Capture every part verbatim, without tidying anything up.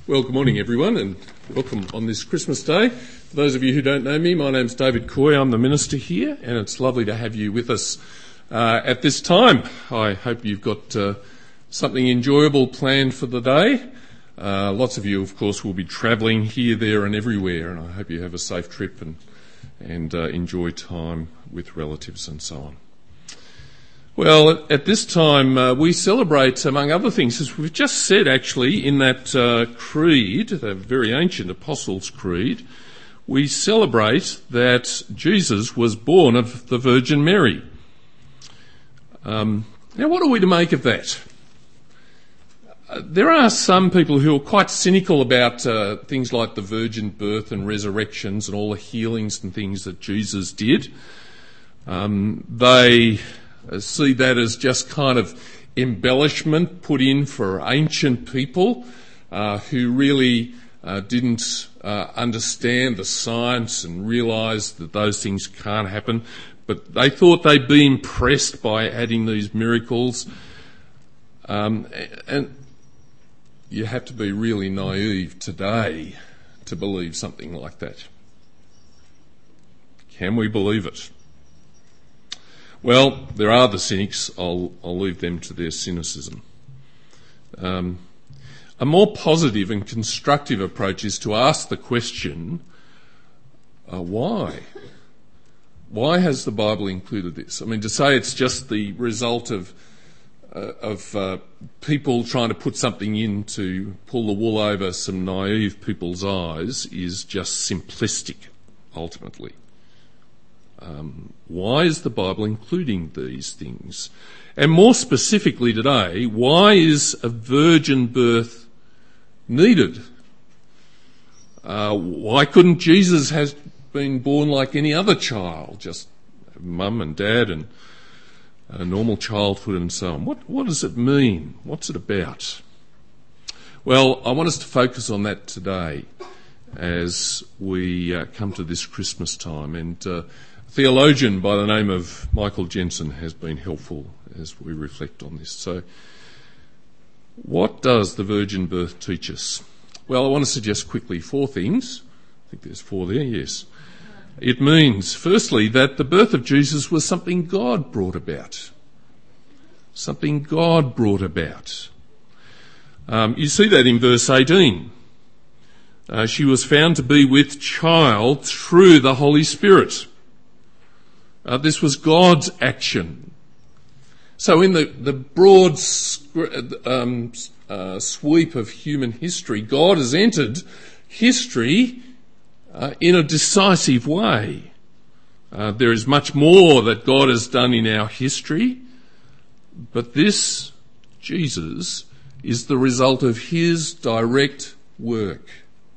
Well, good morning everyone and welcome on this Christmas Day. For those of you who don't know me, my name's David Coy, I'm the minister here, and it's lovely to have you with us uh, at this time. I hope you've got uh, something enjoyable planned for the day. Uh, lots of you, of course, will be travelling here, there and everywhere, and I hope you have a safe trip and, and uh, enjoy time with relatives and so on. Well, at this time uh, we celebrate, among other things, as we've just said actually in that uh, creed, the very ancient Apostles' Creed, we celebrate that Jesus was born of the Virgin Mary. Um, now what are we to make of that? Uh, there are some people who are quite cynical about uh, things like the virgin birth and resurrections and all the healings and things that Jesus did. Um, they... Uh, see that as just kind of embellishment put in for ancient people uh, who really uh, didn't uh, understand the science and realise that those things can't happen. But they thought they'd be impressed by adding these miracles. Um, and you have to be really naive today to believe something like that. Can we believe it? Well, there are the cynics. I'll, I'll leave them to their cynicism. Um, a more positive and constructive approach is to ask the question, uh, why? Why has the Bible included this? I mean, to say it's just the result of uh, of uh, people trying to put something in to pull the wool over some naive people's eyes is just simplistic, ultimately. Um, why is the Bible including these things? And more specifically today, why is a virgin birth needed? Uh, why couldn't Jesus have been born like any other child, just mum and dad and a normal childhood and so on? What, what does it mean? What's it about? Well, I want us to focus on that today as we uh, come to this Christmas time, and uh, theologian by the name of Michael Jensen has been helpful as we reflect on this. So, what does the virgin birth teach us? Well, I want to suggest quickly four things. I think there's four there, yes. It means, firstly, that the birth of Jesus was something God brought about. Something God brought about. Um, you see that in verse eighteen. Uh, she was found to be with child through the Holy Spirit. Uh, this was God's action. So in the, the broad um, uh, sweep of human history, God has entered history uh, in a decisive way. Uh, there is much more that God has done in our history, but this, Jesus, is the result of his direct work.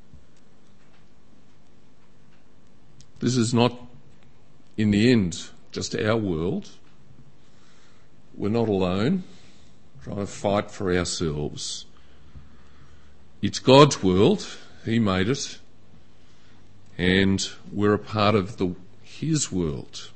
This is not, in the end, just our world. We're not alone, trying to fight for ourselves. It's God's world. He made it. And we're a part of the, his world.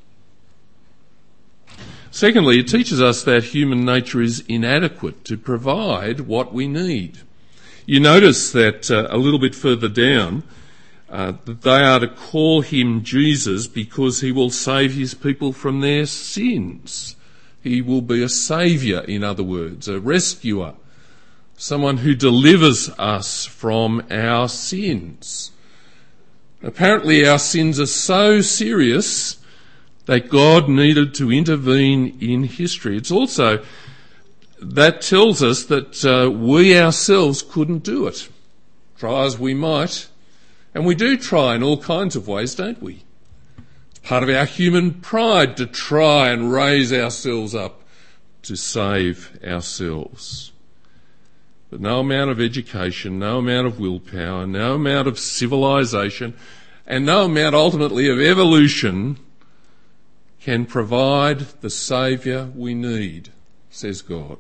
Secondly, it teaches us that human nature is inadequate to provide what we need. You notice that uh, a little bit further down, Uh, that they are to call him Jesus because he will save his people from their sins. He will be a saviour, in other words, a rescuer, someone who delivers us from our sins. Apparently our sins are so serious that God needed to intervene in history. It's also, that tells us that uh, we ourselves couldn't do it, try as we might. And we do try in all kinds of ways, don't we? It's part of our human pride to try and raise ourselves up to save ourselves. But no amount of education, no amount of willpower, no amount of civilization, and no amount ultimately of evolution can provide the saviour we need, says God.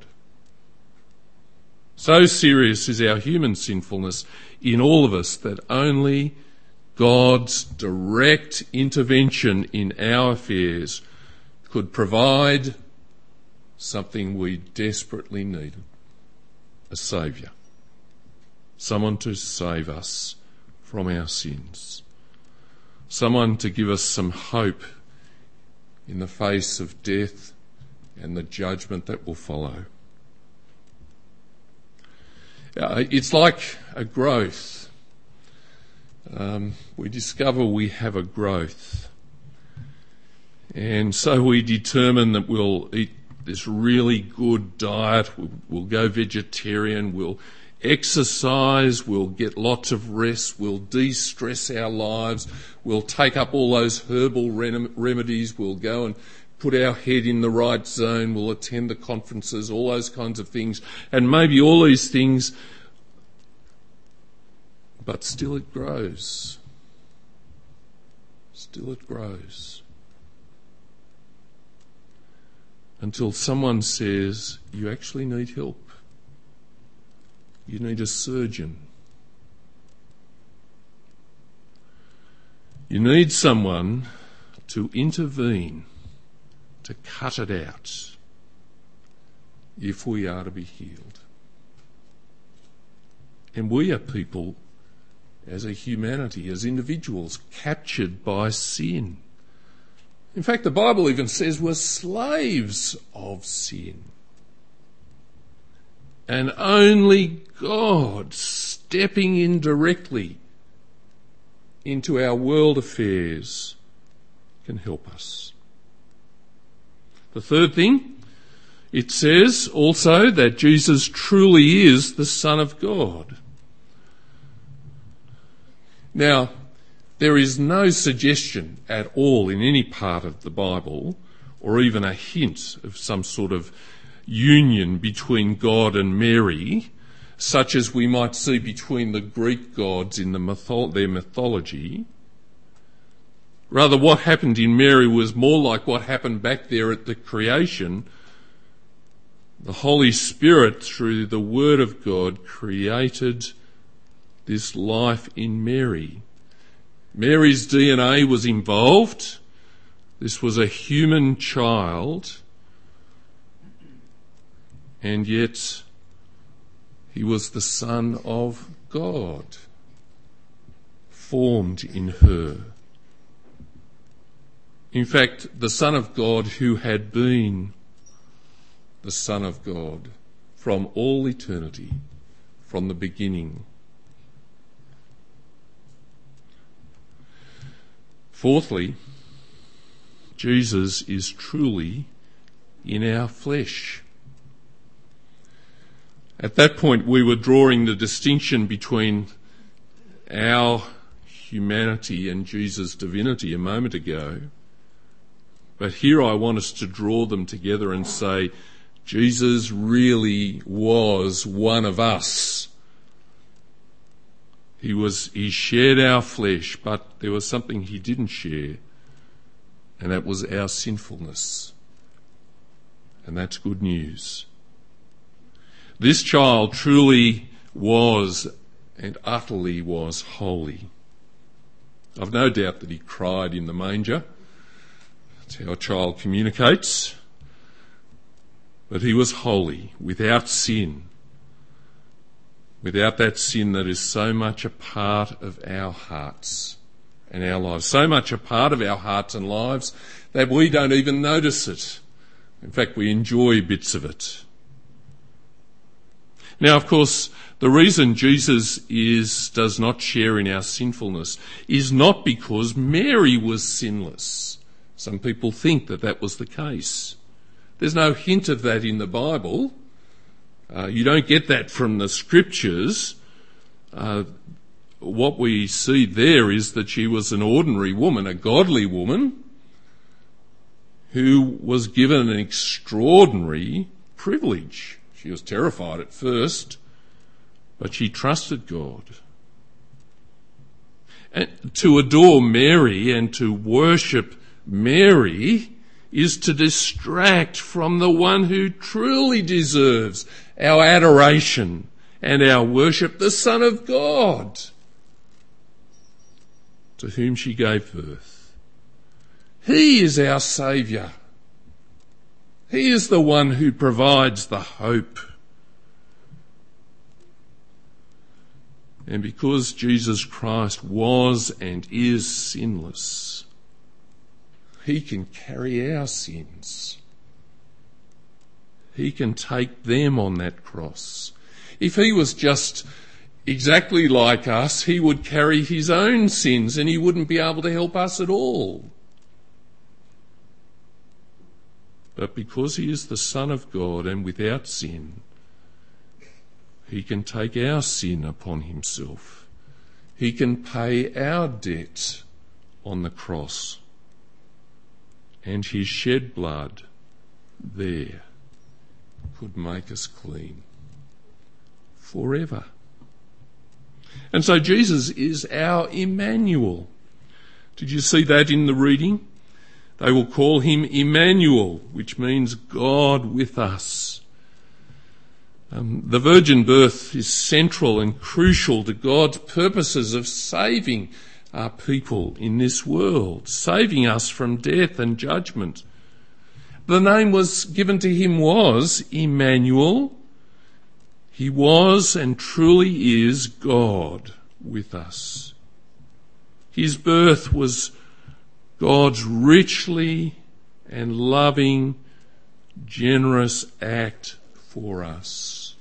So serious is our human sinfulness in all of us that only God's direct intervention in our affairs could provide something we desperately needed, a saviour. someone to save us from our sins, someone to give us some hope in the face of death and the judgment that will follow. Uh, it's like a growth. Um, we discover we have a growth. And so we determine that we'll eat this really good diet, we'll, we'll go vegetarian, we'll exercise, we'll get lots of rest, we'll de-stress our lives, we'll take up all those herbal rem- remedies, we'll go and put our head in the right zone, we'll attend the conferences, all those kinds of things, and maybe all these things, but still it grows. Still it grows. Until someone says, you actually need help. You need a surgeon. You need someone to intervene, to cut it out, if we are to be healed. And we are people, as a humanity, as individuals, captured by sin. In fact, the Bible even says we're slaves of sin. And only God stepping in directly into our world affairs can help us. The third thing, it says also that Jesus truly is the Son of God. Now, there is no suggestion at all in any part of the Bible, or even a hint of some sort of union between God and Mary, such as we might see between the Greek gods in the mytho- their mythology. Rather, what happened in Mary was more like what happened back there at the creation. The Holy Spirit, through the Word of God, created this life in Mary. Mary's D N A was involved. This was a human child, and yet he was the Son of God, formed in her. In fact, the Son of God who had been the Son of God from all eternity, from the beginning. Fourthly, Jesus is truly in our flesh. At that point, we were drawing the distinction between our humanity and Jesus' divinity a moment ago. But here I want us to draw them together and say, Jesus really was one of us. He was, he shared our flesh, but there was something he didn't share, and that was our sinfulness. And that's good news. This child truly was and utterly was holy. I've no doubt that he cried in the manger. That's how a child communicates. But he was holy, without sin. Without that sin that is so much a part of our hearts and our lives. So much a part of our hearts and lives that we don't even notice it. In fact, we enjoy bits of it. Now, of course, the reason Jesus is, does not share in our sinfulness is not because Mary was sinless. Some people think that that was the case. There's no hint of that in the Bible. Uh, you don't get that from the scriptures. Uh, what we see there is that she was an ordinary woman, a godly woman, who was given an extraordinary privilege. She was terrified at first, but she trusted God. And to adore Mary and to worship Mary is to distract from the one who truly deserves our adoration and our worship, the Son of God, to whom she gave birth. He is our Saviour. He is the one who provides the hope. And because Jesus Christ was and is sinless, he can carry our sins. He can take them on that cross. If he was just exactly like us, he would carry his own sins and he wouldn't be able to help us at all. But because he is the Son of God and without sin, he can take our sin upon himself. He can pay our debt on the cross. And his shed blood there could make us clean forever. And so Jesus is our Emmanuel. Did you see that in the reading? They will call him Emmanuel, which means God with us. Um, the virgin birth is central and crucial to God's purposes of saving our people in this world, saving us from death and judgment. The name was given to him was Emmanuel. He was and truly is God with us. His birth was God's richly and loving, generous act for us,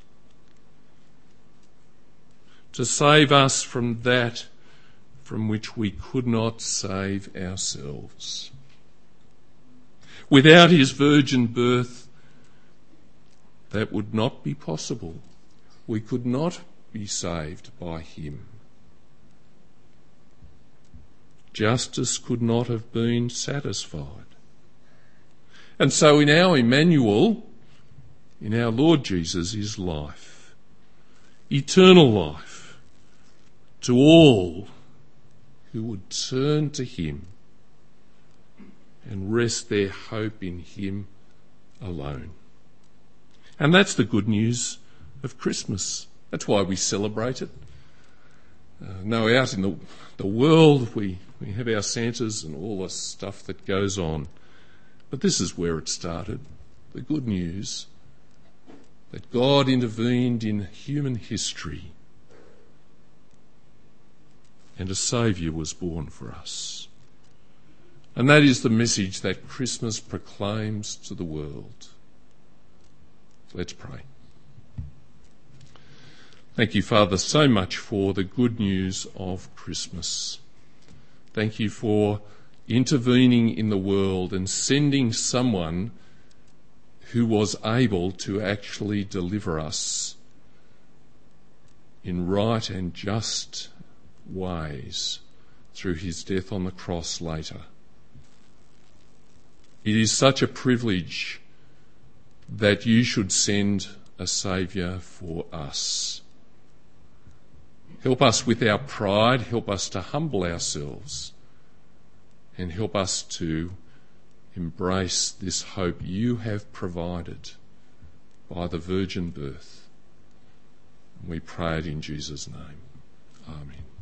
to save us from that from which we could not save ourselves. Without his virgin birth, that would not be possible. We could not be saved by him. Justice could not have been satisfied. And so in our Emmanuel, in our Lord Jesus, is life, eternal life, to all who would turn to him and rest their hope in him alone. And that's the good news of Christmas. That's why we celebrate it. Uh, no, out in the, the world we, we have our Santas and all the stuff that goes on. But this is where it started. The good news that God intervened in human history and a Saviour was born for us. And that is the message that Christmas proclaims to the world. Let's pray. Thank you, Father, so much for the good news of Christmas. Thank you for intervening in the world and sending someone who was able to actually deliver us in right and just ways through his death on the cross later. It is such a privilege that you should send a Saviour for us. Help us with our pride, help us to humble ourselves, and help us to embrace this hope you have provided by the virgin birth. We pray it in Jesus' name. Amen.